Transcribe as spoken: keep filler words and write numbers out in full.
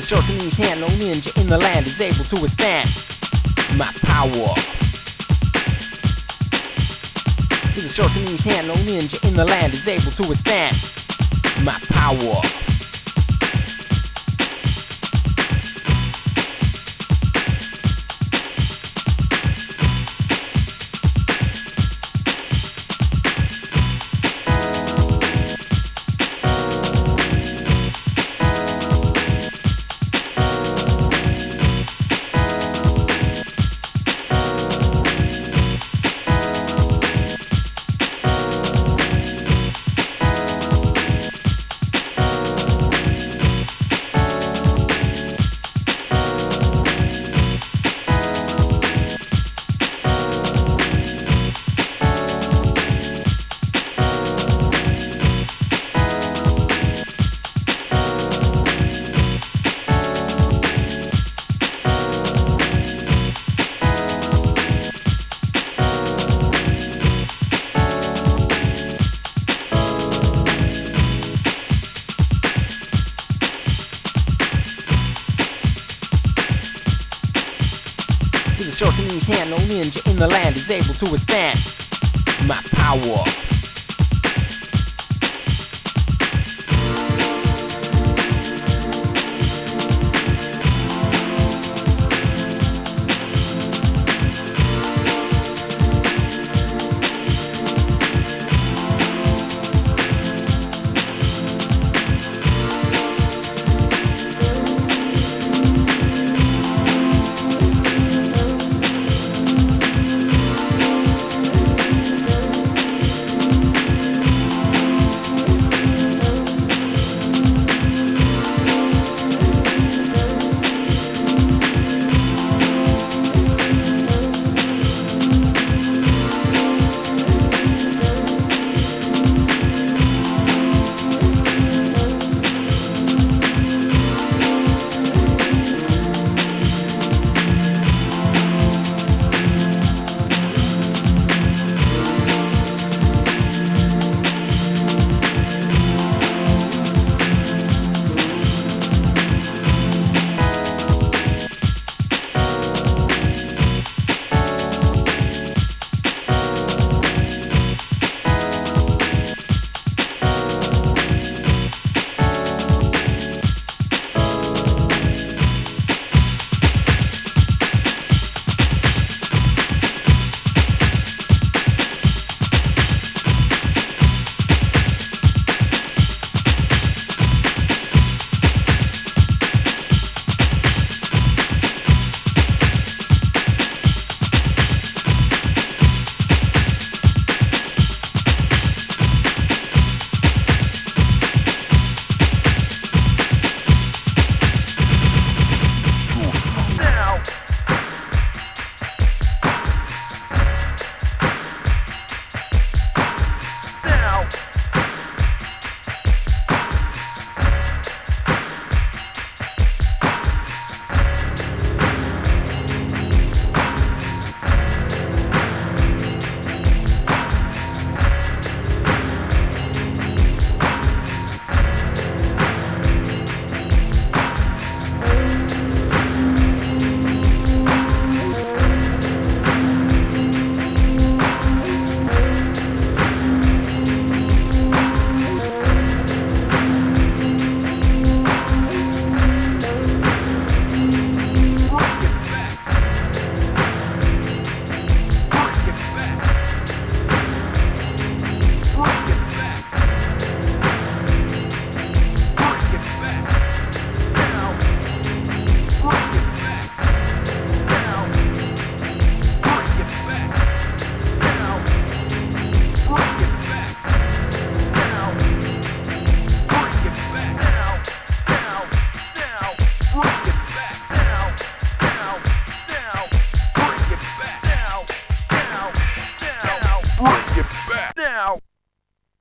With a short in his hand, no ninja in the land is able to withstand my power. With a short in his hand, no ninja in the land is able to withstand my power. With a short in his hand, no ninja in the land is able to withstand my power.